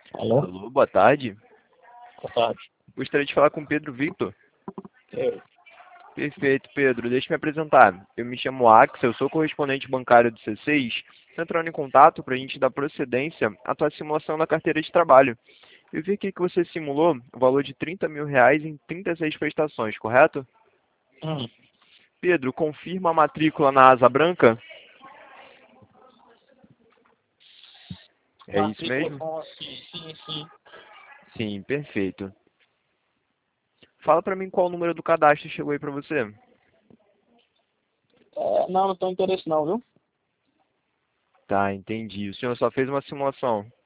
Alô? Alô, boa tarde. Boa tarde. Gostaria de falar com o Pedro Victor. Eu. Perfeito, Pedro. Deixa eu me apresentar. Eu me chamo Axel, eu sou correspondente bancário do C6. Estou entrando em contato para a gente dar procedência à tua simulação da carteira de trabalho. Eu vi aqui que você simulou o valor de R$ 30.000 em 36 prestações, correto? Hum. Pedro, confirma a matrícula na asa branca? É isso Matrícula mesmo? com sim, sim, sim. Sim, perfeito. Fala para mim qual o número do cadastro chegou aí para você. Não, não tenho interesse não, viu? Tá, entendi. O senhor só fez uma simulação.